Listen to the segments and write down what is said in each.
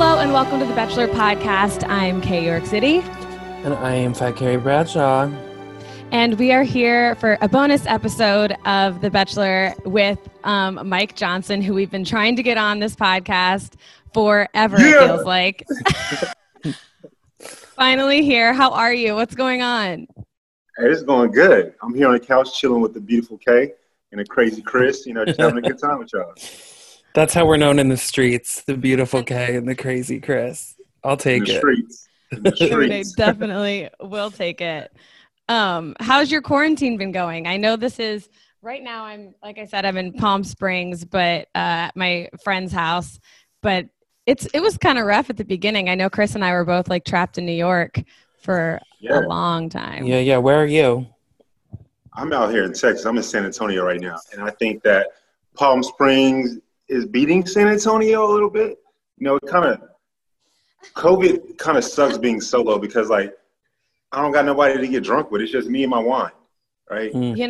Hello and welcome to the Bachelor Podcast. I'm Kay York City. And I am Fat Carrie Bradshaw. And we are here for a bonus episode of The Bachelor with Mike Johnson, who we've been trying to get on this podcast forever, It feels like. Finally here. How are you? What's going on? Hey, it's going good. I'm here on the couch chilling with the beautiful Kay and the crazy Chris, just having a good time with y'all. That's how we're known in the streets, the beautiful Kay and the crazy Chris. I'll take it. In the streets. I definitely will take it. How's your quarantine been going? I know this is right now. I'm in Palm Springs, but at my friend's house. But it was kind of rough at the beginning. I know Chris and I were both trapped in New York for a long time. Yeah. Where are you? I'm out here in Texas. I'm in San Antonio right now, and I think that Palm Springs is beating San Antonio a little bit. COVID kind of sucks being solo because I don't got nobody to get drunk with. It's just me and my wine, right?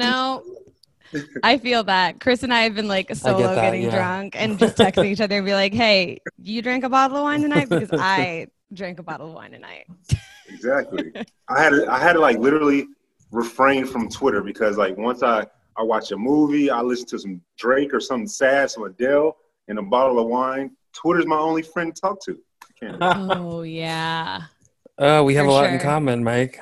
I feel that. Chris and I have been solo getting drunk and just texting each other and be like, hey, you drank a bottle of wine tonight? Because I drank a bottle of wine tonight. Exactly. I had to literally refrain from Twitter because once I watch a movie, I listen to some Drake or something sad, some Adele, and a bottle of wine. Twitter's my only friend to talk to. Oh, yeah. Oh, we have a lot in common, Mike.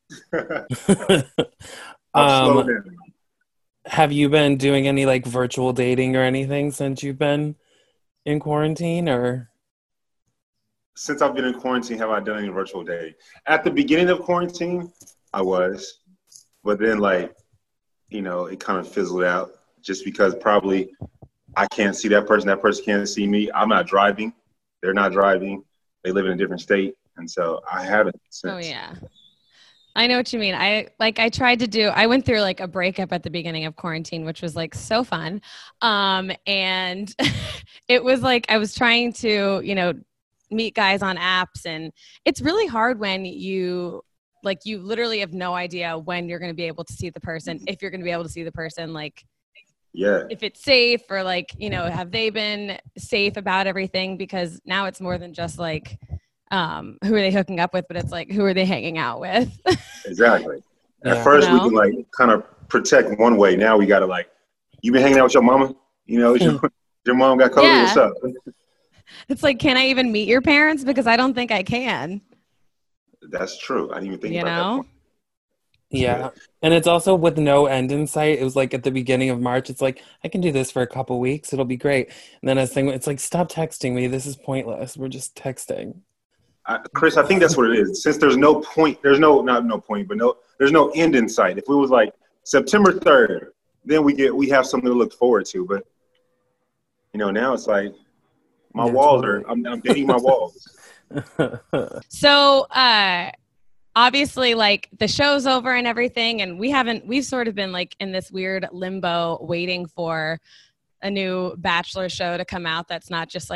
Have you been doing any virtual dating or anything since you've been in quarantine, or? Since I've been in quarantine, have I done any virtual dating? At the beginning of quarantine, I was, but then it kind of fizzled out just because probably I can't see that person can't see me. I'm not driving. They're not driving. They live in a different state. And so I haven't since. Oh, yeah. I know what you mean. I went through a breakup at the beginning of quarantine, which was so fun. And it was I was trying to, meet guys on apps, and it's really hard when you literally have no idea when you're going to be able to see the person, if you're going to be able to see the person, if it's safe or have they been safe about everything? Because now it's more than just who are they hooking up with, but it's who are they hanging out with? Exactly. At first we can kind of protect one way. Now we got to you been hanging out with your mama? Your mom got COVID. Yeah. What's up? It's can I even meet your parents? Because I don't think I can. That's true. I didn't even think about that point. Yeah. And it's also with no end in sight. It was at the beginning of March, it's I can do this for a couple weeks. It'll be great. And then it's stop texting me. This is pointless. We're just texting. Chris, I think that's what it is. Since there's no point, there's no end in sight. If it was September 3rd, then we have something to look forward to. But now it's my walls totally. I'm dating my walls. So obviously the show's over and everything, and we've sort of been in this weird limbo waiting for a new Bachelor show to come out that's not just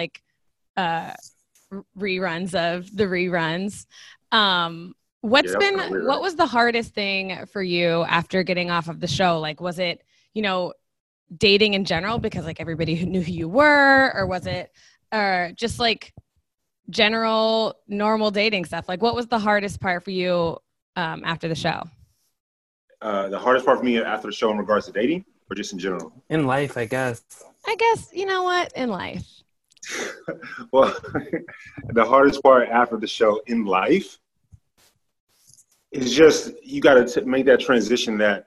reruns of the reruns. What was the hardest thing for you after getting off of the show? Was it dating in general because everybody knew who you were, or was it just general normal dating stuff? What was the hardest part for you after the show? The hardest part for me after the show in regards to dating, or just in general? In life, I guess. You know what? In life. Well, the hardest part after the show in life is just you got to make that transition that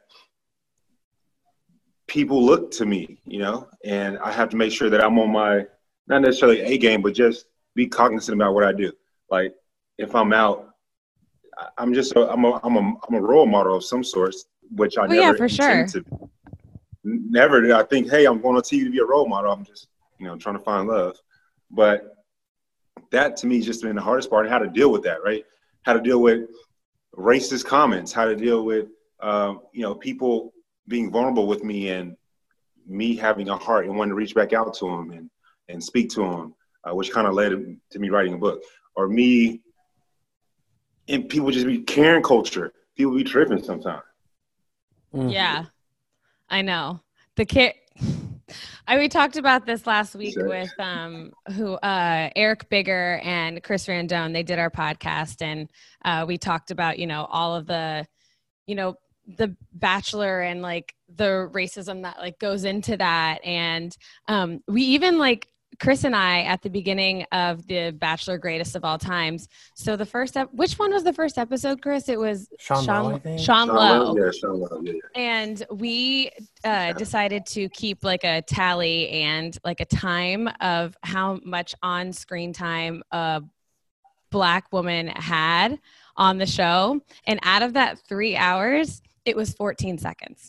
people look to me, and I have to make sure that I'm on my, not necessarily A game, but just be cognizant about what I do. If I'm out, I'm a role model of some sorts, which I never for sure. Never did I think, hey, I'm going on TV to be a role model. I'm just, trying to find love. But that to me has just been the hardest part, how to deal with that, right? How to deal with racist comments, how to deal with, people being vulnerable with me and me having a heart and wanting to reach back out to them and speak to them, which kind of led to me writing a book. Or me, and people just be Karen culture. People be tripping sometimes. Yeah, I know. We talked about this last week Sure. with Eric Bigger and Chris Randone. They did our podcast, and we talked about, all of the, the Bachelor and like the racism that like goes into that. And we even like Chris and I at the beginning of the Bachelor Greatest of All Times. So the first which one was the first episode, Chris? It was Sean Lowe, I think. Sean Lowe. Yeah, Sean Lowe. Yeah. And we decided to keep like a tally and like a time of how much on-screen time a Black woman had on the show. And out of that 3 hours, it was 14 seconds.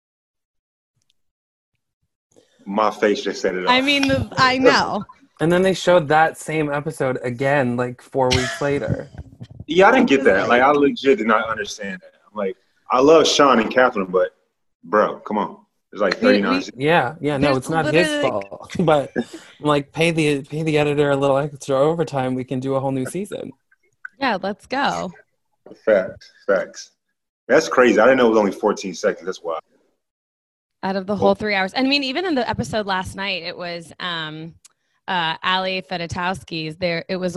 My face just said it all. I mean, I know. And then they showed that same episode again, like 4 weeks later. Yeah, I didn't get that. Like, I legit did not understand that. I'm like, I love Sean and Catherine, but bro, come on. It's like 39. Yeah, no, There's it's not his literally, fault. But I'm like, pay the editor a little extra overtime. We can do a whole new season. Yeah, let's go. Facts. That's crazy. I didn't know it was only 14 seconds. That's wild. Out of the whole 3 hours. I mean, even in the episode last night, it was Ali Fedotowsky's. There was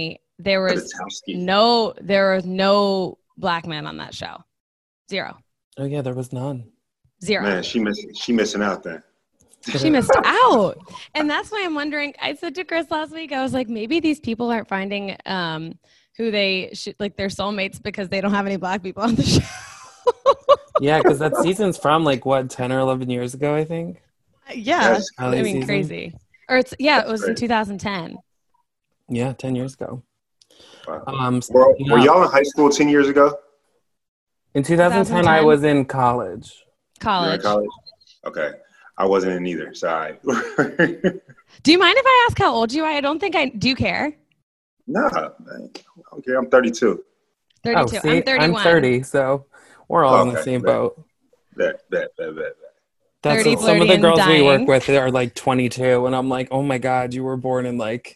no Black men on that show. Zero. Oh yeah, there was none. Zero. Man, she missing out then. She missed out. And that's why I'm wondering, I said to Chris last week, I was like, maybe these people aren't finding who they should, like their soulmates, because they don't have any Black people on the show. Yeah, because that season's from like what, 10 or 11 years ago, I think. Yeah. That's I mean, season. crazy. Or it was in crazy. 2010. Yeah, 10 years ago. Wow. Were y'all in high school 10 years ago? In 2010, I was in college. You were in college? Okay. I wasn't in either. Sorry. Do you mind if I ask how old you are? I don't think do you care? Nah, man. I don't care. I'm 32. 32. Oh, see, I'm 31. I'm 30, so we're all in the Okay, same bet. boat. Bet. That's 30, what some of the flirty, and girls we work dying. with are like 22, and I'm like, oh my God, you were born in like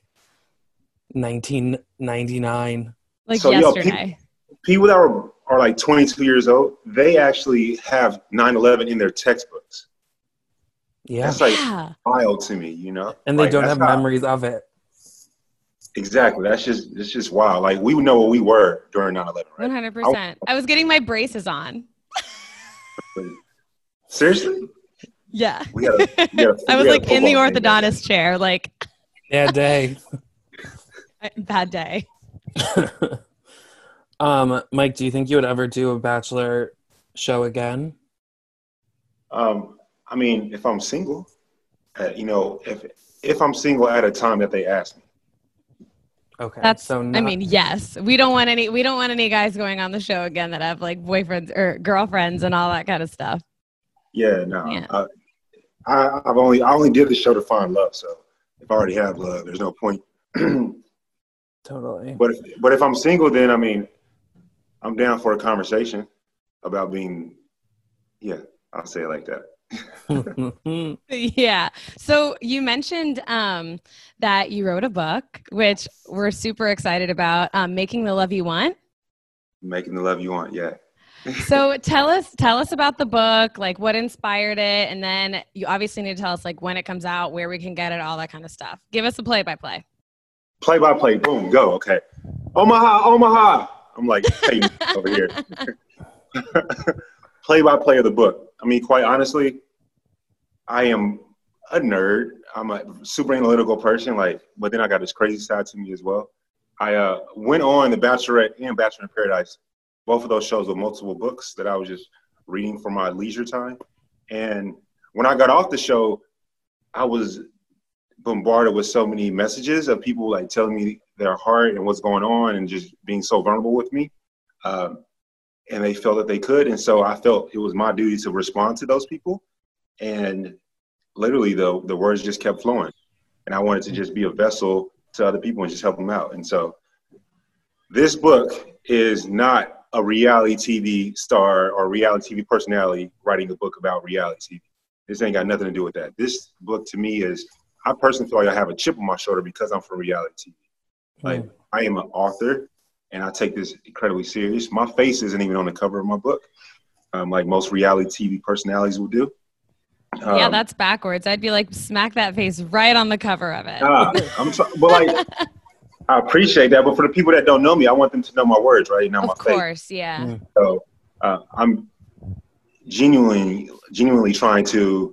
1999. Like So, yesterday. People that are like 22 years old, they actually have 9/11 in their textbooks. Yeah. That's like Yeah. wild to me, you know? And they Like, don't that's have not- memories of it. Exactly. It's just wild. Like, we would know what we were during 9/11, right? 100%. I was getting my braces on. Seriously? Yeah. We gotta I was we like gotta in the football thing. orthodontist chair, like Yeah, day. bad day. Mike, do you think you would ever do a Bachelor show again? I mean, if I'm single, if I'm single at a time that they ask me. Okay. That's so I mean, yes. We don't want any guys going on the show again that have like boyfriends or girlfriends and all that kind of stuff. Yeah, no. Yeah. I only did the show to find love. So if I already have love, there's no point. Totally. But if I'm single, then I mean, I'm down for a conversation about being. Yeah, I'll say it like that. Yeah. So you mentioned that you wrote a book, which we're super excited about, Making the Love You Want. Making the love you want, yeah. So tell us about the book, like what inspired it, and then you obviously need to tell us like when it comes out, where we can get it, all that kind of stuff. Give us a play-by-play. Play-by-play, boom, go. Okay. Omaha. I'm like, hey, over here. Play-by-play of the book. I mean, quite honestly, I am a nerd. I'm a super analytical person, but then I got this crazy side to me as well. I went on The Bachelorette and Bachelor in Paradise, both of those shows with multiple books that I was just reading for my leisure time. And when I got off the show, I was bombarded with so many messages of people like telling me their heart and what's going on and just being so vulnerable with me. And they felt that they could. And so I felt it was my duty to respond to those people. And literally the words just kept flowing. And I wanted to just be a vessel to other people and just help them out. And so this book is not a reality TV star or reality TV personality writing a book about reality TV. This ain't got nothing to do with that. This book to me is, I personally feel like I have a chip on my shoulder because I'm from reality TV. Like, I am an author and I take this incredibly serious. My face isn't even on the cover of my book, like most reality TV personalities will do. Yeah, that's backwards. I'd be like, smack that face right on the cover of it. I'm sorry, but like, I appreciate that. But for the people that don't know me, I want them to know my words, right? Not my face. Of course, yeah. So I'm genuinely trying to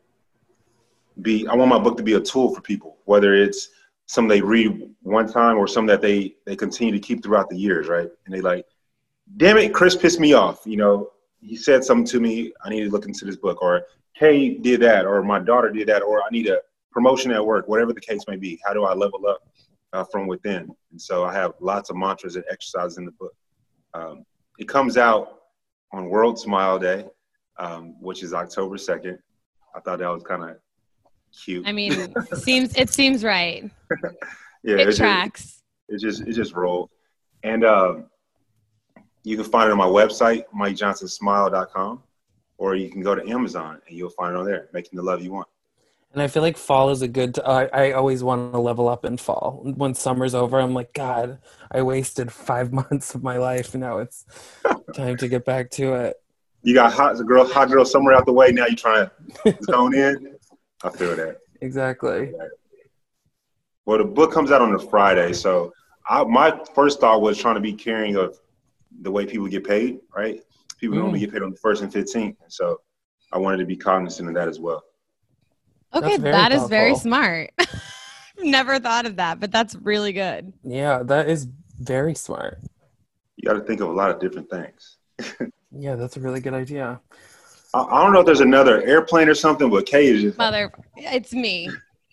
I want my book to be a tool for people, whether it's some they read one time or some that they continue to keep throughout the years, right? And they like, damn it, Chris pissed me off. You know, he said something to me. I need to look into this book. Or Kay did that, or my daughter did that, or I need a promotion at work, whatever the case may be. How do I level up from within? And so I have lots of mantras and exercises in the book. It comes out on World Smile Day, which is October 2nd. I thought that was kind of cute. I mean, it seems right. Yeah, it tracks. It just rolled. And you can find it on my website, MikeJohnsonSmile.com, or you can go to Amazon and you'll find it on there, Making the Love You Want. And I feel like fall is a good I always want to level up in fall. When summer's over, I'm like, God, I wasted 5 months of my life, and now it's time to get back to it. You got hot girl summer out the way, now you're trying to zone in. I feel that. Exactly. Well, the book comes out on a Friday, so my first thought was trying to be caring of the way people get paid, right? People normally get paid on the 1st and 15th, and so I wanted to be cognizant of that as well. Okay, that is very smart. Never thought of that, but that's really good. Yeah, that is very smart. You got to think of a lot of different things. Yeah, that's a really good idea. I don't know if there's another airplane or something, but Kay is just... It's me.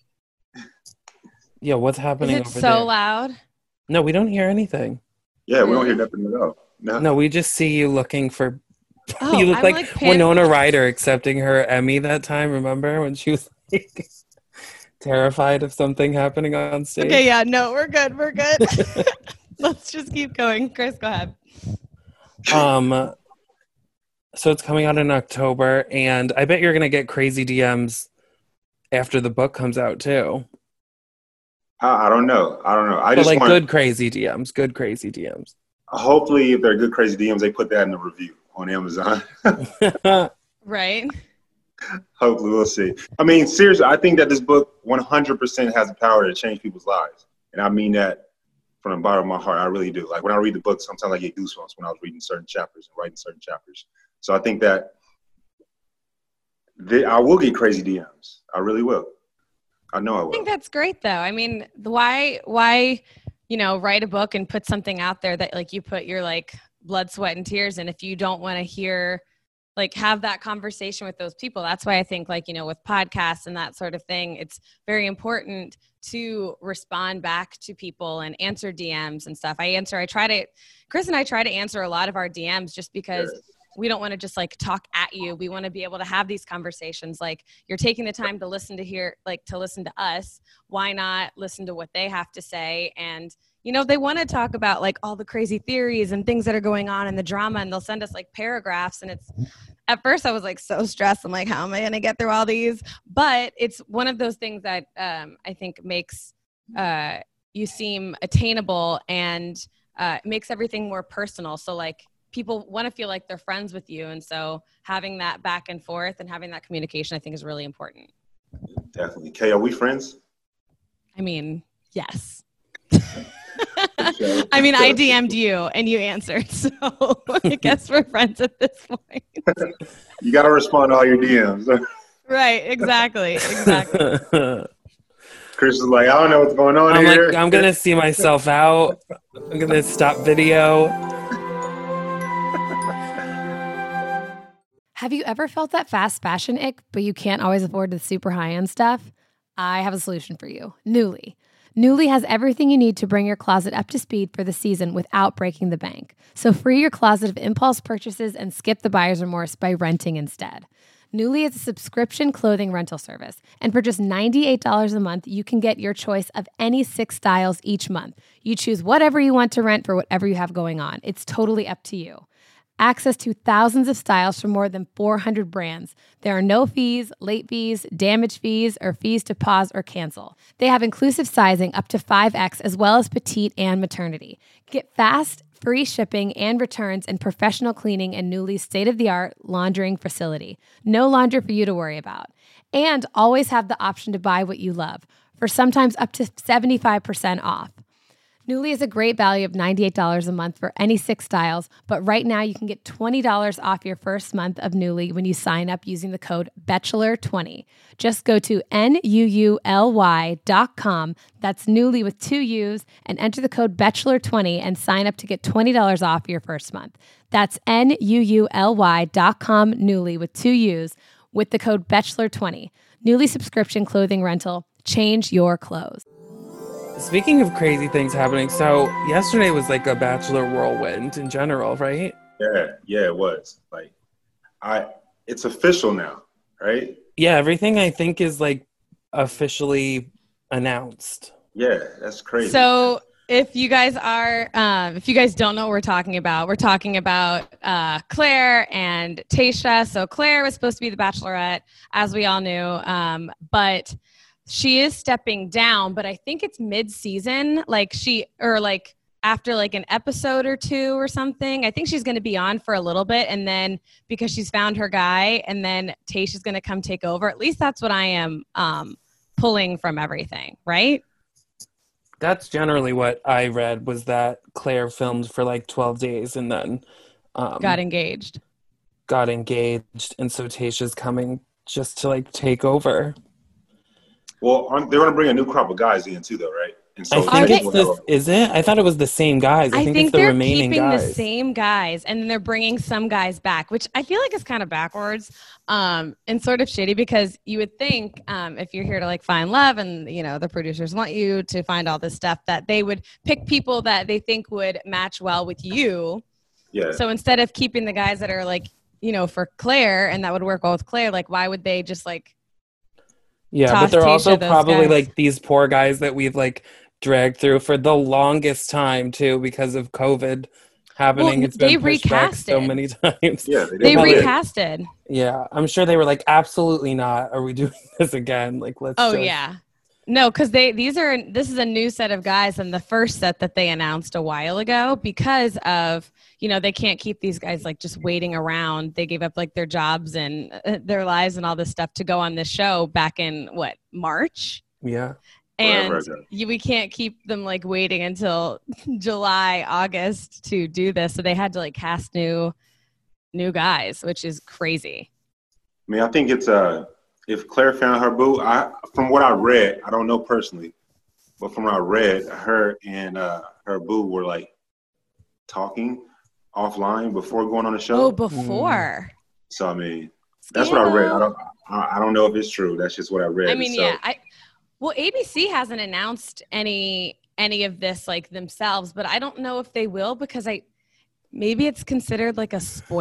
Yeah, what's happening over there? Is it so loud? No, we don't hear anything. Yeah, we don't hear nothing at all. No, we just see you looking for... Oh, you look like Winona Ryder accepting her Emmy that time, remember? When she was like terrified of something happening on stage. Okay, yeah, no, we're good. Let's just keep going. Chris, go ahead. So it's coming out in October, and I bet you're going to get crazy DMs after the book comes out, too. I don't know. I just want good crazy DMs. Hopefully, if they're good crazy DMs, they put that in the review on Amazon. Right. Hopefully, we'll see. I mean, seriously, I think that this book 100% has the power to change people's lives. And I mean that from the bottom of my heart. I really do. Like when I read the book, sometimes I get goosebumps when I was reading certain chapters and writing certain chapters. So I think that I will get crazy DMs. I really will. I know I will. I think that's great, though. I mean, why, write a book and put something out there that like you put your like blood, sweat, and tears in if you don't want to hear, like have that conversation with those people. That's why I think like, with podcasts and that sort of thing, it's very important to respond back to people and answer DMs and stuff. Chris and I try to answer a lot of our DMs just because we don't want to just like talk at you. We want to be able to have these conversations. Like you're taking the time to listen to us. Why not listen to what they have to say? And, they want to talk about like all the crazy theories and things that are going on in the drama, and they'll send us like paragraphs. And at first I was like so stressed. I'm like, how am I going to get through all these? But it's one of those things that I think makes you seem attainable and makes everything more personal. So like, people want to feel like they're friends with you. And so having that back and forth and having that communication, I think is really important. Definitely. Kay, are we friends? I mean, yes. I mean, I DM'd you and you answered. So I guess we're friends at this point. You got to respond to all your DMs. Right. Exactly. Chris is like, I don't know what's going on here. I'm going to see myself out. I'm going to stop video. Have you ever felt that fast fashion ick, but you can't always afford the super high-end stuff? I have a solution for you. Nuuly. Nuuly has everything you need to bring your closet up to speed for the season without breaking the bank. So free your closet of impulse purchases and skip the buyer's remorse by renting instead. Nuuly is a subscription clothing rental service, and for just $98 a month, you can get your choice of any 6 styles each month. You choose whatever you want to rent for whatever you have going on. It's totally up to you. Access to thousands of styles from more than 400 brands. There are no fees, late fees, damage fees, or fees to pause or cancel. They have inclusive sizing up to 5X as well as petite and maternity. Get fast, free shipping and returns and professional cleaning in Nuuly's state-of-the-art laundering facility. No laundry for you to worry about. And always have the option to buy what you love for sometimes up to 75% off. Nuuly is a great value of $98 a month for any 6 styles, but right now you can get $20 off your first month of Nuuly when you sign up using the code BACHELOR20. Just go to NUULY.com, that's Nuuly with 2 U's, and enter the code BACHELOR20 and sign up to get $20 off your first month. That's NUULY.com, Nuuly with 2 U's, with the code BACHELOR20. Nuuly subscription clothing rental. Change your clothes. Speaking of crazy things happening, so yesterday was like a Bachelor whirlwind in general, right? Yeah, it was. Like, it's official now, right? Yeah, everything I think is like officially announced. Yeah, that's crazy. So if you guys don't know what we're talking about Claire and Tayshia. So Claire was supposed to be the Bachelorette, as we all knew, but she is stepping down, but I think it's mid-season, after like an episode or 2 or something. I think she's going to be on for a little bit, and then because she's found her guy, and then Tayshia's going to come take over. At least that's what I am pulling from everything, right? That's generally what I read, was that Claire filmed for like 12 days and then got engaged. And so Tayshia's coming just to like take over. Well, they're going to bring a new crop of guys in too, though, right? And so I think is it? I thought it was the same guys. I think it's the they're remaining keeping guys. the same guys, and then they're bringing some guys back, which I feel like is kind of backwards and sort of shitty, because you would think if you're here to like find love, and the producers want you to find all this stuff, that they would pick people that they think would match well with you. Yeah. So instead of keeping the guys that are like for Claire and that would work well with Claire, like why would they just like? Yeah, but they're also probably guys. like these poor guys that we've like dragged through for the longest time too, because of COVID happening. Well, it's been pushed back so many times. Yeah, they recasted. Yeah, I'm sure they were like, absolutely not. Are we doing this again? Like, let's. Yeah. No, because this is a new set of guys than the first set that they announced a while ago, because of they can't keep these guys like just waiting around. They gave up like their jobs and their lives and all this stuff to go on this show back in March. Yeah, and we can't keep them like waiting until July, August to do this. So they had to like cast new guys, which is crazy. I mean, I think it's if Claire found her boo, from what I read, I don't know personally, but from what I read, her and her boo were like talking offline before going on the show. Oh, before. So I mean, that's what I read. I don't know if it's true. That's just what I read. I mean, ABC hasn't announced any of this like themselves, but I don't know if they will, because maybe it's considered like a spoiler ?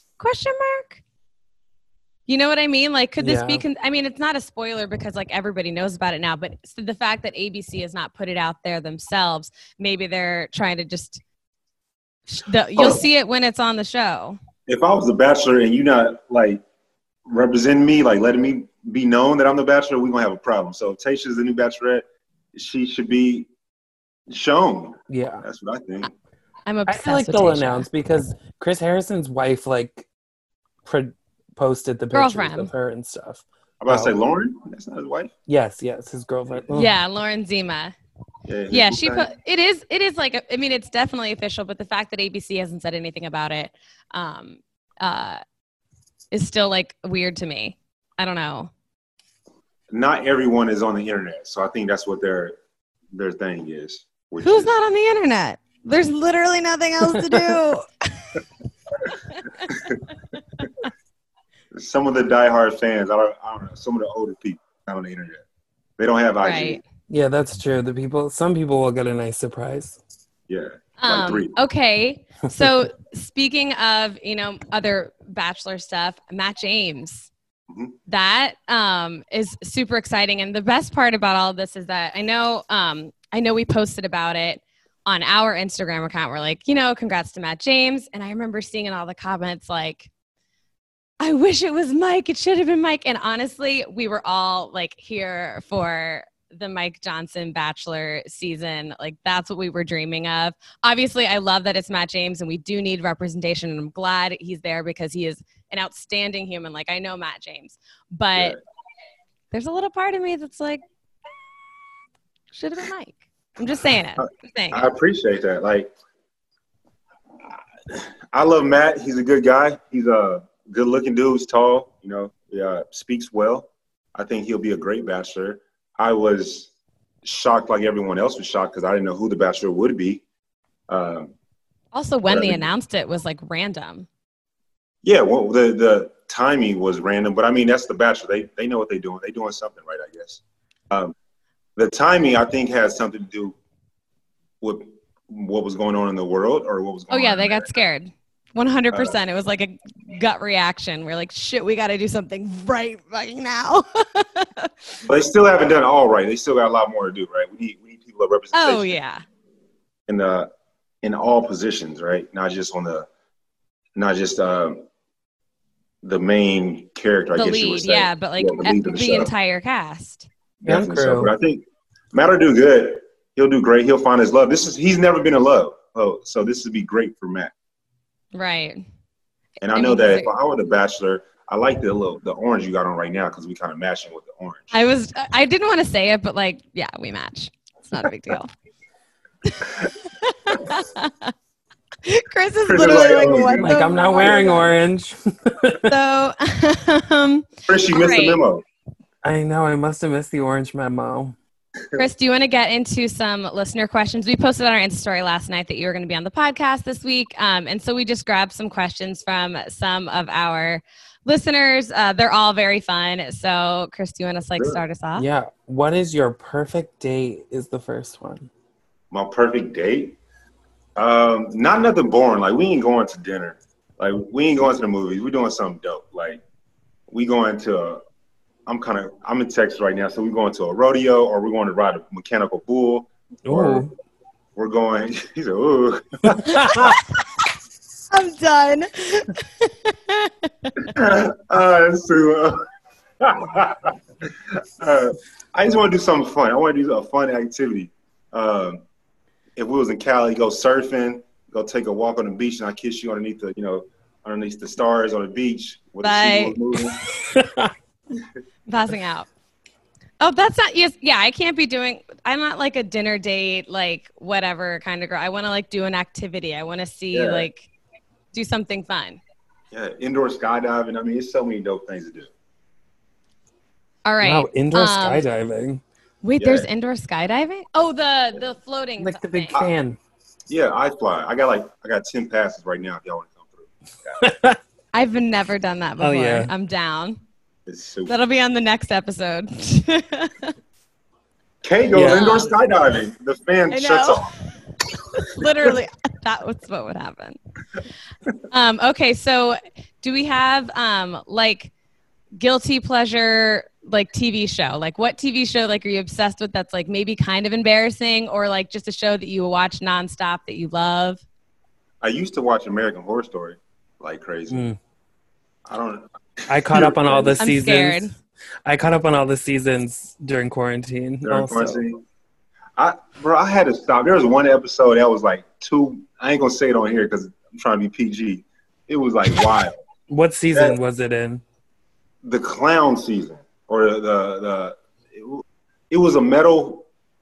You know what I mean? Like, could this be? I mean, it's not a spoiler because like everybody knows about it now, but the fact that ABC has not put it out there themselves, maybe they're trying to just. You'll see it when it's on the show. If I was the Bachelor and you not like representing me, like letting me be known that I'm the Bachelor, we're gonna have a problem. So if Tayshia's the new Bachelorette, she should be shown. Yeah, that's what I think. I'm obsessed. I feel like they'll announce, because Chris Harrison's wife like posted the pictures of her and stuff. I'm about to say Lauren. That's not his wife. Yes, his girlfriend. Oh. Yeah, Lauren Zima. Yeah, she put it is like I mean, it's definitely official, but the fact that ABC hasn't said anything about it is still like weird to me. I don't know. Not everyone is on the internet, so I think that's what their thing is. Who's not on the internet? There's literally nothing else to do. Some of the diehard fans, I don't know, some of the older people not on the internet. They don't have IG. Right. Yeah, that's true. Some people will get a nice surprise. Yeah. Like 3. Okay. So speaking of, other Bachelor stuff, Matt James. Mm-hmm. That is super exciting. And the best part about all of this is that I know we posted about it on our Instagram account. We're like, congrats to Matt James. And I remember seeing in all the comments like, I wish it was Mike. It should have been Mike. And honestly, we were all like here for the Mike Johnson Bachelor season. Like that's what we were dreaming of. Obviously, I love that it's Matt James and we do need representation, and I'm glad he's there because he is an outstanding human. Like I know Matt James, but there's a little part of me that's like, should have been Mike. I'm just saying it. I appreciate that. Like, I love Matt. He's a good guy. He's a good-looking dude. He's tall. You know, speaks well. I think he'll be a great bachelor. I was shocked, like everyone else was shocked, because I didn't know who the bachelor would be. Also, when they announced it was like random. Yeah, well, the timing was random, but I mean that's the bachelor. They know what they're doing. They're doing something right, I guess. The timing, I think, has something to do with what was going on in the world or what was going on. Oh, yeah, they got scared. 100%. It was like a gut reaction. We're like, shit, we got to do something right now. But they still haven't done it all right. They still got a lot more to do, right? We need people of representation. Oh, yeah. In all positions, right? Not just the main character, The I guess lead, you would say. yeah, but like the entire cast. Definitely so. But I think Matt will do good. He'll do great. He'll find his love. He's never been in love. So this would be great for Matt. Right. And I know that if I were the bachelor, I like the orange you got on right now because we kind of matching with the orange. I didn't want to say it, but like, yeah, we match. It's not a big deal. Chris is literally like what? Like, I'm not wearing orange. So, Chris, you missed the memo. I know. I must have missed the orange memo. Chris, do you want to get into some listener questions? We posted on our Insta story last night that you were going to be on the podcast this week. And so we just grabbed some questions from some of our listeners. They're all very fun. So, Chris, do you want to start us off? Yeah. What is your perfect date is the first one. My perfect date? Not nothing boring. Like, we ain't going to dinner. Like, we ain't going to the movies. We're doing something dope. Like, we going to I'm in Texas right now, so we're going to a rodeo or we're going to ride a mechanical bull. Or we're going, he said, ooh. I'm done. That's too I just want to do something fun. I want to do a fun activity. If we was in Cali, go surfing, go take a walk on the beach, and I kiss you underneath the stars on the beach. Bye. Passing out. Oh, that's not, yes. Yeah, I can't be doing, I'm not like a dinner date, like whatever kind of girl. I want to like do an activity. I want to see like do something fun. Yeah, indoor skydiving. I mean, it's so many dope things to do. All right. Wow, indoor skydiving. Wait, there's indoor skydiving? Oh, the floating. Like the big fan. Yeah, I fly. I got 10 passes right now if y'all want to come through. I've never done that before. Oh, yeah. I'm down. It's super. That'll be on the next episode. Kay goes indoor skydiving. The fan shuts off. Literally, that was what would happen. Okay, so do we have like guilty pleasure like TV show? Like what TV show like are you obsessed with that's like maybe kind of embarrassing or like just a show that you watch nonstop that you love? I used to watch American Horror Story like crazy. I caught up on all the seasons. Scared. I caught up on all the seasons during quarantine. I had to stop. There was one episode that was like I ain't gonna say it on here because I'm trying to be PG. It was like wild. What season was it in? The clown season, or it was a metal.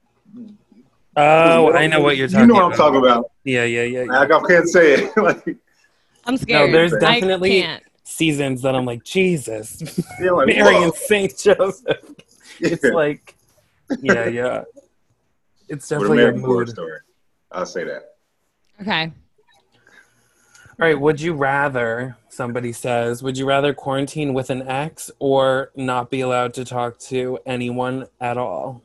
Oh, I know what you're talking about. You know what I'm talking about. Yeah. I can't say it. Like, I'm scared. No, there's definitely seasons that I'm like, Jesus, like, Mary and St. Joseph. It's like, yeah. It's definitely a mood. Story. I'll say that. Okay. All right. Would you rather, somebody says, would you rather quarantine with an ex or not be allowed to talk to anyone at all?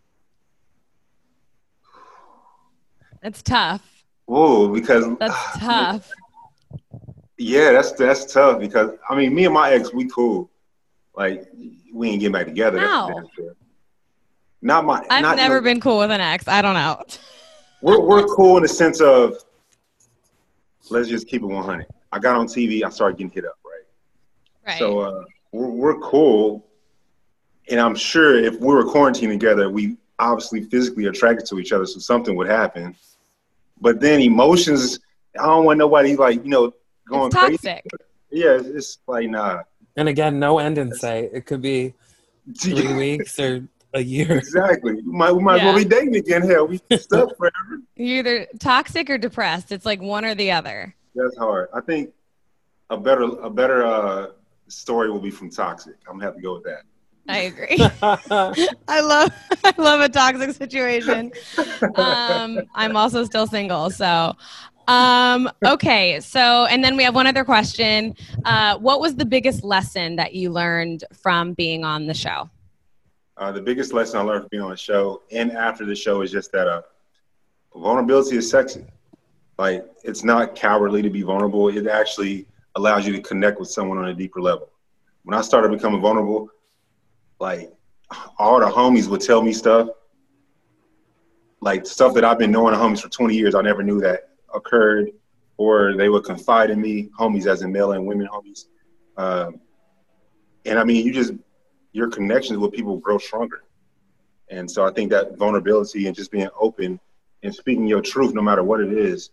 That's tough. Whoa, because that's tough. Yeah, that's tough because I mean, me and my ex, we cool. Like we ain't getting back together. No. I've never been cool with an ex. I don't know. We're cool in the sense of let's just keep it 100. I got on TV, I started getting hit up, right? So we're cool, and I'm sure if we were quarantined together, we obviously physically attracted to each other, so something would happen. But then emotions, I don't want nobody like going it's crazy. Toxic. Yeah, it's like nah. And again, no end in sight. It could be 3 weeks or a year. Exactly. We might as well be dating again. Hell, we stuck forever. You're either toxic or depressed. It's like one or the other. That's hard. I think a better story will be from Toxic. I'm gonna have to go with that. I agree. I love a toxic situation. I'm also still single, so okay. So, and then we have one other question. What was the biggest lesson that you learned from being on the show? The biggest lesson I learned from being on the show and after the show is just that vulnerability is sexy. Like, it's not cowardly to be vulnerable. It actually allows you to connect with someone on a deeper level. When I started becoming vulnerable, like, all the homies would tell me stuff, like stuff that I've been knowing the homies for 20 years. I never knew that occurred, or they would confide in me, homies as in male and women homies. And I mean, your connections with people grow stronger. And so I think that vulnerability and just being open and speaking your truth, no matter what it is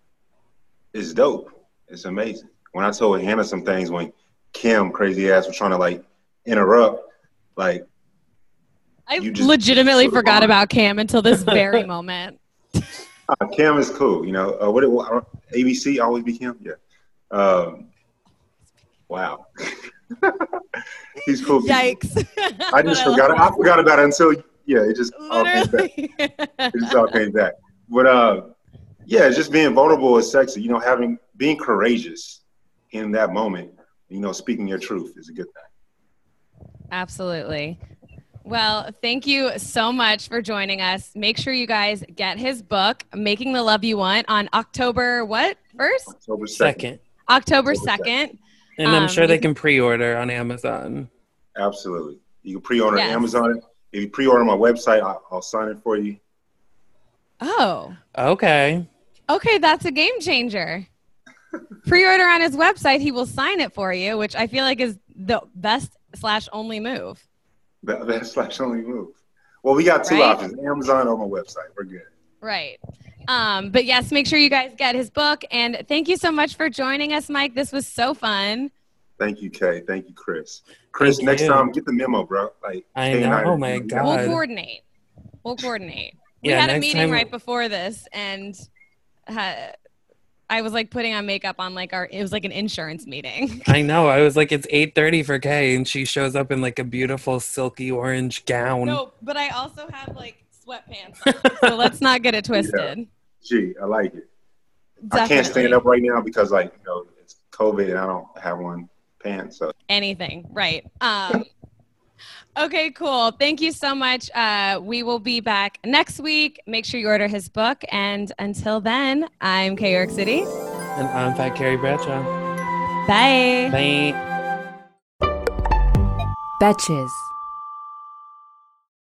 dope. It's amazing. When I told Hannah some things when Kim, crazy ass, was trying to like interrupt, like, I legitimately forgot about Cam until this very moment. Cam is cool, you know. ABC always be Cam? Yeah. Wow. He's cool. Yikes. I just forgot. I forgot about it until it just all came back. It just all came back. But just being vulnerable is sexy. You know, being courageous in that moment. You know, speaking your truth is a good thing. Absolutely. Well, thank you so much for joining us. Make sure you guys get his book, Making the Love You Want, on October what? 1st? October 2nd. October 2nd. And I'm sure they can pre-order on Amazon. Absolutely. You can pre-order on Amazon. If you pre-order my website, I'll sign it for you. Oh. Okay. Okay, that's a game changer. Pre-order on his website, he will sign it for you, which I feel like is the best/only move. The best/only move. Well, we got two options, Amazon or my website. We're good. Right. But yes, make sure you guys get his book. And thank you so much for joining us, Mike. This was so fun. Thank you, Kay. Thank you, Chris. Chris, next time, get the memo, bro. Like, I know. Oh my God. We'll coordinate. We had a meeting right before this, and I was like putting on makeup on like it was like an insurance meeting. I know. I was like, it's 8:30 for Kay, and she shows up in like a beautiful silky orange gown. No, but I also have like sweatpants on, so let's not get it twisted. Yeah. Gee, I like it. Definitely. I can't stand up right now because, like, you know, it's COVID and I don't have one pants. So anything, right? Okay, cool. Thank you so much. We will be back next week. Make sure you order his book. And until then, I'm Kay York City. And I'm Fat Carrie Bradshaw. Bye. Bye. Betches.